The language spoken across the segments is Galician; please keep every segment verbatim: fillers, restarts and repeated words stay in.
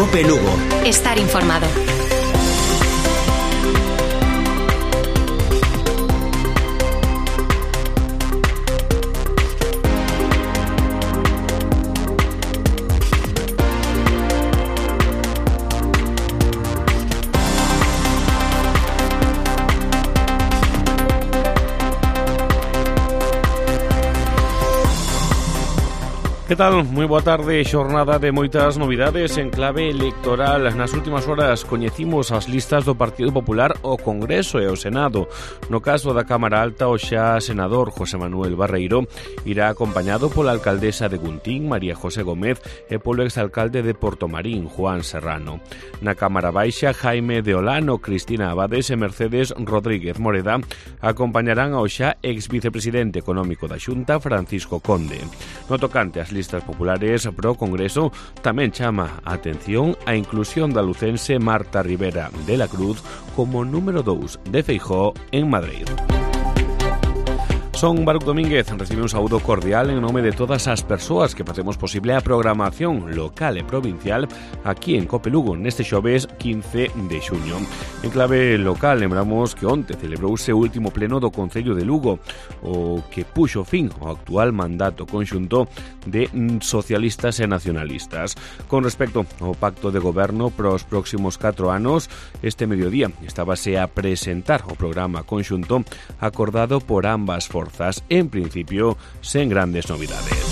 COPE Lugo. Estar informado. Que tal? Moi boa tarde, xornada de moitas novidades en clave electoral. Nas últimas horas coñecimos as listas do Partido Popular ao Congreso e ao Senado. No caso da Cámara Alta, o xa senador José Manuel Barreiro irá acompañado pola alcaldesa de Guntín, María José Gómez, e polo exalcalde de Portomarín, Juan Serrano. Na Cámara Baixa, Jaime de Olano, Cristina Abades e Mercedes Rodríguez Moreda acompañarán ao xa ex-vicepresidente económico da Xunta, Francisco Conde. No tocante ás listas populares pro Congreso, tamén chama a atención a inclusión da lucense Marta Rivera de la Cruz como número dous de Feijóo en Madrid. Son Baruc Domínguez, recibe un saúdo cordial en nome de todas as persoas que facemos posible a programación local e provincial aquí en COPE Lugo neste xoves quince de xuño. En clave local, lembramos que onte celebrouse o último pleno do Concello de Lugo, o que puxo fin ao actual mandato conxunto de socialistas e nacionalistas. Con respecto ao pacto de goberno para os próximos catro anos, este mediodía estábase a presentar o programa conxunto acordado por ambas forzas. En principio, sen grandes novidades.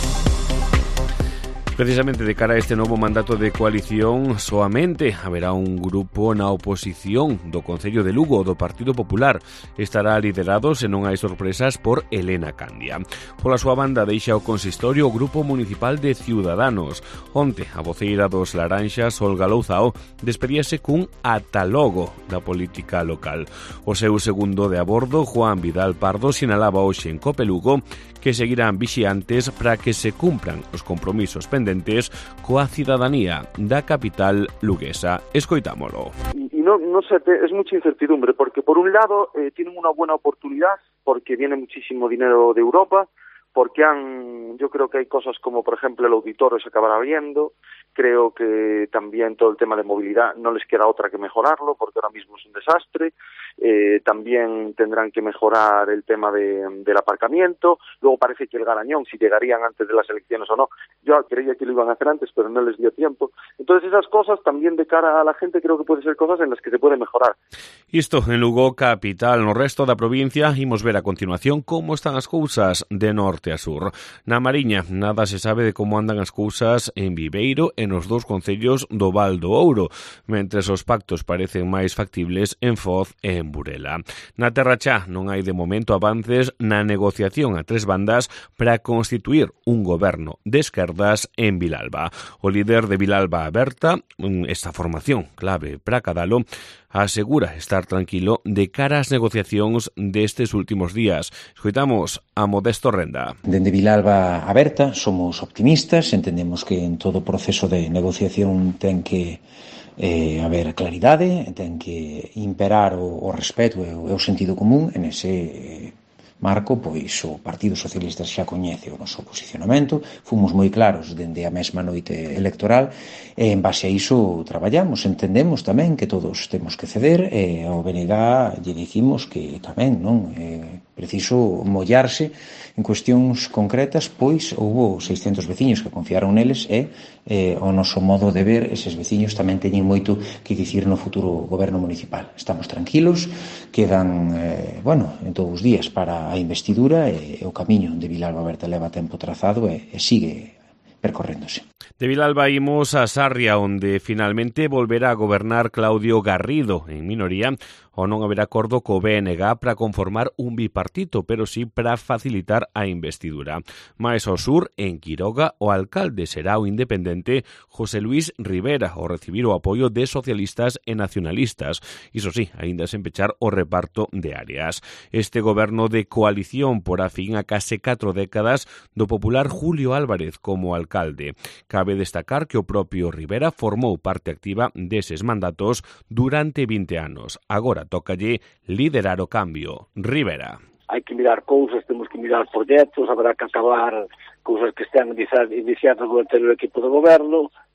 Precisamente de cara a este novo mandato de coalición, soamente haberá un grupo na oposición do Concello de Lugo, do Partido Popular. Estará liderado, se non hai sorpresas, por Elena Candia. Pola súa banda deixa o consistorio o Grupo Municipal de Ciudadanos. Onte, a voceira dos Laranxas, Olga Louzao, despedíase cun atalogo da política local. O seu segundo de a bordo, Juan Vidal Pardo, sinalaba hoxe en COPE Lugo que seguirán vixiantes para que se cumpran os compromisos pendentes coa cidadanía da capital luguesa. Escoitámolo. Y no, no sé, es mucha incertidumbre, porque por un lado eh, tienen una buena oportunidad, porque viene muchísimo dinero de Europa, porque han, yo creo que hay cosas como, por ejemplo, el auditorio se acabará viendo. Creo que también todo el tema de movilidad no les queda otra que mejorarlo, porque ahora mismo es un desastre. Eh, también tendrán que mejorar el tema de, del aparcamiento. Luego parece que el Garañón, si llegarían antes de las elecciones o no, yo creía que lo iban a hacer antes, pero no les dio tiempo. Entonces esas cosas también de cara a la gente creo que pueden ser cosas en las que se puede mejorar. Isto en Lugo capital. No resto da provincia imos ver a continuación como están as cousas de norte a sur. Na Mariña nada se sabe de como andan as cousas en Viveiro e nos dous concellos do Val do Ouro, mentres os pactos parecen máis factibles en Foz e en Burela. Na Terra Chá non hai de momento avances na negociación a tres bandas para constituir un goberno de esquerdas en Vilalba. O líder de Vilalba Aberta, esta formación clave para Cadalo, asegura estar tranquilo de cara ás negociacións destes últimos días. Escoitamos a Modesto Renda. Dende Vilalba Aberta somos optimistas, entendemos que en todo proceso de negociación ten que eh, haber claridade, ten que imperar o, o respeto e o, o sentido común. En ese eh, marco, pois o Partido Socialista xa coñece o noso posicionamento, fomos moi claros dende a mesma noite electoral e en base a iso traballamos, entendemos tamén que todos temos que ceder e ao B N G lle dicimos que tamén non é preciso mollarse en cuestións concretas, pois houbo seiscentos veciños que confiaron neles e eh, o noso modo de ver, eses veciños tamén teñen moito que dicir no futuro goberno municipal. Estamos tranquilos, quedan, eh, bueno, en todos os días para a investidura e o camiño de Vilalba Aberta leva tempo trazado e, e sigue percorréndose. De Vilalba imos a Sarria, onde finalmente volverá a gobernar Claudio Garrido en minoría, ou non haber acordo co B N G para conformar un bipartito, pero sí para facilitar a investidura. Mais ao sur, en Quiroga, o alcalde será o independente José Luis Rivera, ao recibir o apoio de socialistas e nacionalistas. Iso sí, aínda sen pechar o reparto de áreas. Este goberno de coalición porá fin a case catro décadas do popular Julio Álvarez como alcalde. Cabe destacar que o propio Rivera formou parte activa deses mandatos durante vinte anos. Agora tócalle liderar o cambio. Rivera. Hai que mirar cousas, temos que mirar proxectos, haberá que acabar cousas que están iniciadas durante o equipo de goberno,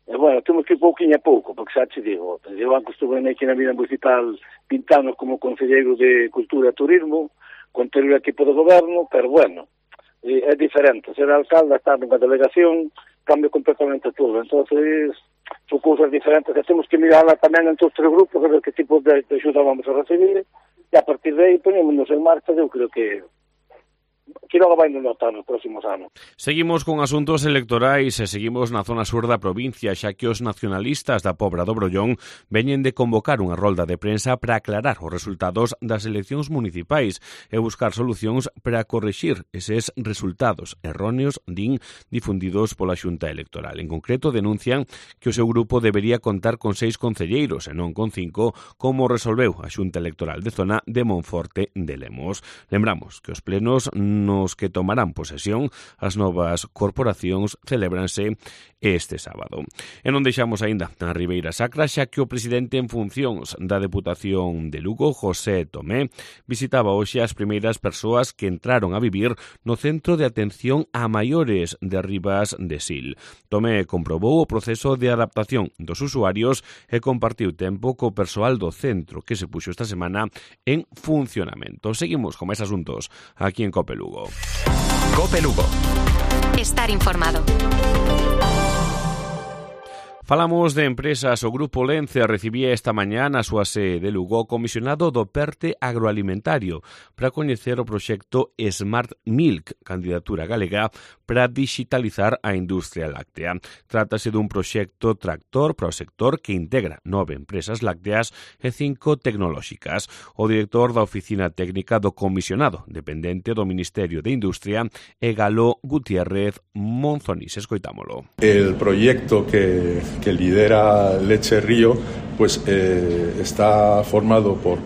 E, bueno, temos que ir pouquinho a pouco, porque xa te digo, eu antes estuve aquí na vida municipal vinte anos como concelleiro de Cultura e Turismo, con o equipo de goberno, pero bueno, é diferente. Ser alcalde, estar nunha delegación, cambia completamente todo. Entonces, son cousas diferentes que temos que mirarla tamén entre os tres grupos, a ver que tipo de, de axuda vamos a recibir, e a partir de aí ponémonos en marcha, eu creo que que logo vai notar nos próximos anos. Seguimos con asuntos electorais e seguimos na zona sur da provincia, xa que os nacionalistas da Pobra do Brollón veñen de convocar unha rolda de prensa para aclarar os resultados das eleccións municipais e buscar solucións para corrixir eses resultados erróneos, din, difundidos pola Xunta Electoral. En concreto, denuncian que o seu grupo debería contar con seis concelleiros e non con cinco, como resolveu a Xunta Electoral de zona de Monforte de Lemos. Lembramos que os plenos nos que tomarán posesión as novas corporacións celébranse este sábado. E non deixamos aínda na Ribeira Sacra, xa que o presidente en funcións da Deputación de Lugo, José Tomé, visitaba hoxe as primeiras persoas que entraron a vivir no Centro de Atención a Maiores de Ribas de Sil. Tomé comprobou o proceso de adaptación dos usuarios e compartiu tempo co persoal do centro que se puxo esta semana en funcionamento. Seguimos con máis asuntos aquí en Cope Lugo. Cope Lugo. Estar informado. Falamos de empresas. O Grupo Lence recibía esta mañá na súa sede de Lugo o comisionado do PERTE agroalimentario para coñecer o proxecto Smart Milk, candidatura galega para digitalizar a industria láctea. Trátase dun proxecto tractor para o sector que integra nove empresas lácteas e cinco tecnolóxicas. O director da Oficina Técnica do Comisionado, dependente do Ministerio de Industria, é Galo Gutiérrez Monzonís. Escoitámolo. El proyecto que que lidera Leche Río, pues eh, está formado por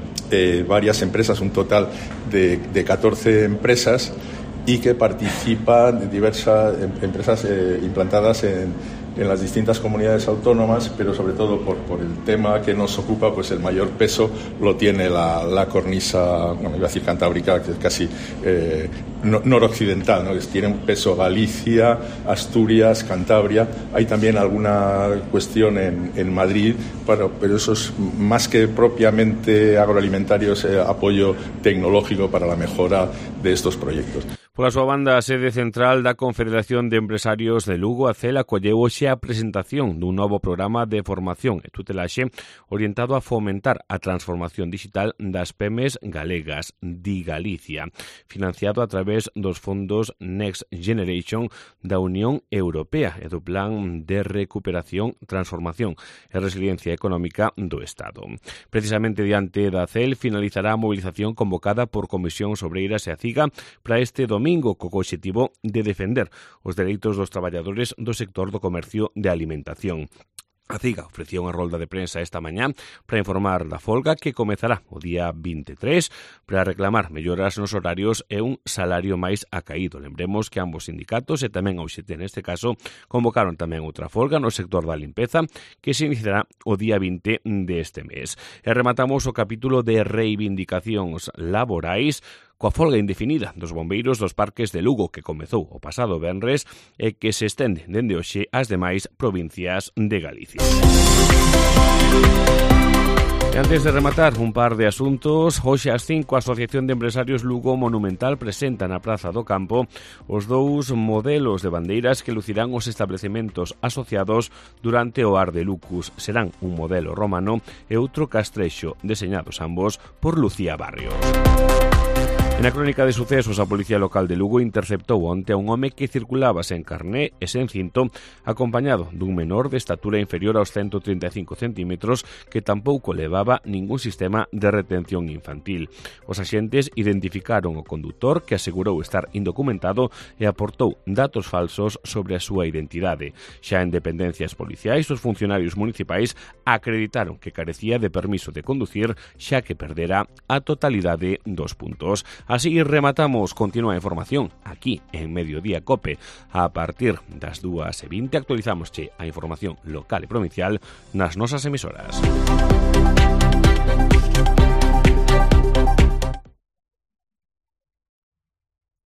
eh, varias empresas, un total de, de catorce empresas, y que participan de diversas empresas eh, implantadas en, en las distintas comunidades autónomas, pero sobre todo por, por el tema que nos ocupa, pues el mayor peso lo tiene la, la cornisa, bueno, iba a decir cantábrica, que es casi eh, noroccidental, ¿no? Tiene un peso Galicia, Asturias, Cantabria. Hay también alguna cuestión en, en Madrid, pero, pero eso es más que propiamente agroalimentario, es eh, apoyo tecnológico para la mejora de estos proyectos. Pola súa banda, a sede central da Confederación de Empresarios de Lugo, a C E L, acolleu hoxe a presentación dun novo programa de formación e tutelaxe orientado a fomentar a transformación digital das pymes galegas, Di Galicia, financiado a través dos fondos Next Generation da Unión Europea e do Plan de Recuperación, Transformación e Resiliencia Económica do Estado. Precisamente diante da C E L finalizará a movilización convocada por Comisións Obreiras e a CIGA para este domingo, co obxectivo de defender os dereitos dos traballadores do sector do comercio de alimentación. A CIGA ofrecía unha rolda de prensa esta mañá para informar da folga que comezará o día vinte e tres para reclamar melloras nos horarios e un salario máis acaído. Lembremos que ambos sindicatos e tamén a U X T neste caso convocaron tamén outra folga no sector da limpeza que se iniciará o día vinte deste mes. E rematamos o capítulo de reivindicacións laborais coa folga indefinida dos bombeiros dos parques de Lugo que comezou o pasado venres e que se estende dende hoxe ás demais provincias de Galicia. E antes de rematar, un par de asuntos. Hoxe ás cinco, a Asociación de Empresarios Lugo Monumental presenta na Praza do Campo os dous modelos de bandeiras que lucirán os establecementos asociados durante o Ar de Lucus. Serán un modelo romano e outro castrexo, deseñados ambos por Lucía Barrios. En a crónica de sucesos, a Policía Local de Lugo interceptou onte a un home que circulaba sen carné e sen cinto, acompañado dun menor de estatura inferior aos ciento trinta e cinco centímetros que tampouco levaba ningún sistema de retención infantil. Os axentes identificaron o condutor, que asegurou estar indocumentado e aportou datos falsos sobre a súa identidade. Xa en dependencias policiais, os funcionarios municipais acreditaron que carecía de permiso de conducir, xa que perdera a totalidade dos puntos. Así rematamos. Continúa a información aquí en Mediodía Cope. A partir das dúas e vinte actualizamos a información local e provincial nas nosas emisoras.